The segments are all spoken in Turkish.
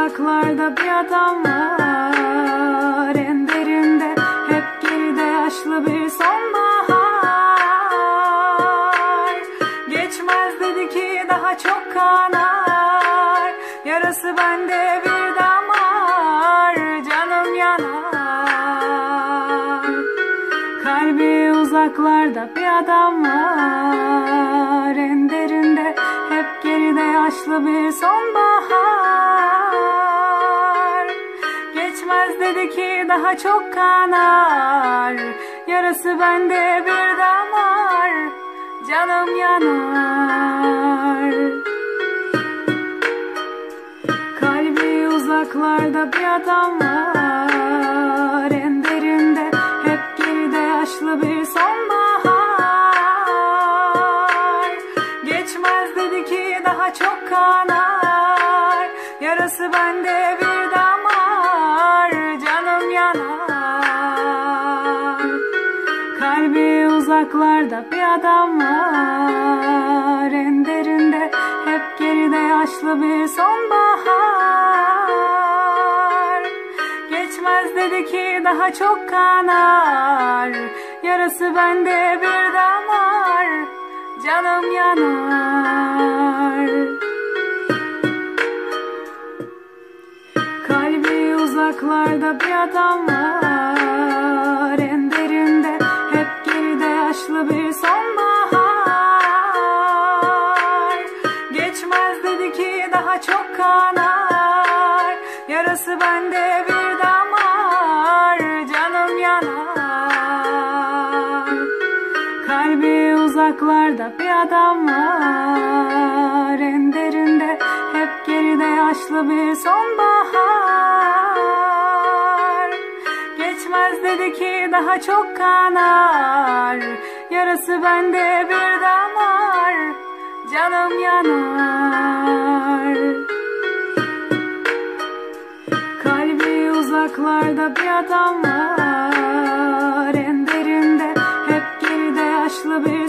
uzaklarda bir adam var, en derinde hep geride yaşlı bir sonbahar. Geçmez dedi ki daha çok kanar, yarası bende bir damar, canım yanar. Kalbi uzaklarda bir adam var, en derinde hep geride yaşlı bir sonbahar. Geçmez dedi ki daha çok kanar, yarası bende bir damar, canım yanar. Kalbi uzaklarda bir adam var, en derinde hep geride yaşlı bir sonbahar. Geçmez dedi ki daha çok kanar, yarası bende bir damar, canım yanar. Kalbi uzaklarda bir adam var, en derinde hep geride yaşlı bir sonbahar. Geçmez dedi ki daha çok kanar, yarası bende bir damar, canım yanar. Kalbi uzaklarda bir adam var, en derinde hep geride yaşlı bir sonbahar. Geçmez dedi ki daha çok kanar, yarası bende bir damar, canım yanar. Kalbi uzaklarda bir adam var, en derinde hep geride yaşlı bir sonbahar. Geçmez dedi ki daha çok kanar, yarası bende bir damar, canım yanar. Kalbi uzaklarda bir adam var, en derinde hep geride yaşlı bir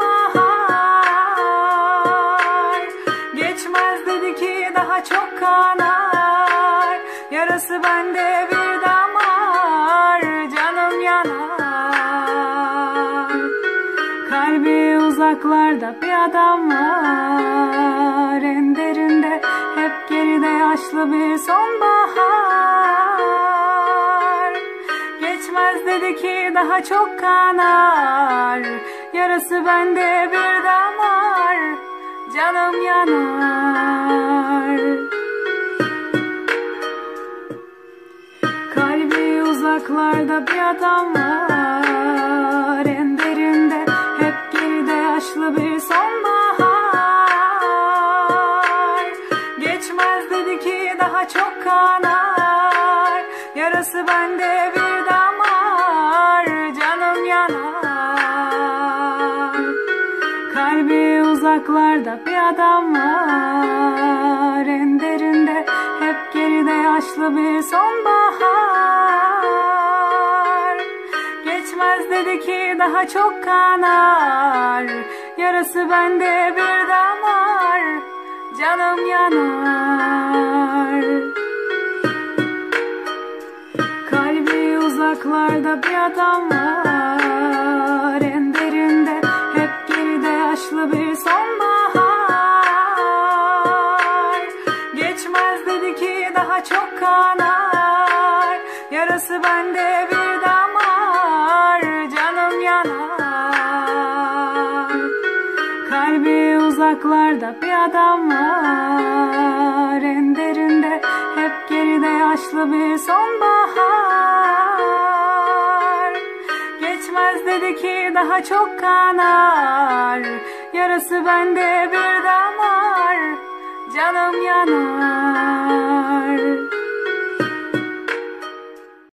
sonbahar. Geçmez dedi ki daha çok kanar, yarası bende bir damar, canım yanar. Kalbi uzaklarda bir adam var, en derinde hep geride yaşlı bir sonbahar. Geçmez dedi ki daha çok kanar, yarası bende bir damar, canım yanar. Kalbi uzaklarda bir adam var, en derinde hep geride yaşlı bir sonbahar. Geçmez dedi ki daha çok kanar, yarası bende bir damar, canım yanar. Kalbi uzaklarda bir adam var, en derinde hep geride yaşlı bir sonbahar. Geçmez dedi ki daha çok kanar, yarası bende bir damar, canım yanar. Kalbi uzaklarda bir adam var, en derinde hep geride yaşlı bir sonbahar. Geçmez dedi ki daha çok kanar, yarası bende bir damar, canım yanar. Kalbi uzaklarda bir adam var, en derinde hep geride yaşlı bir sonbahar. Geçmez dedi ki daha çok kanar, yarası bende bir damar, canım yanar.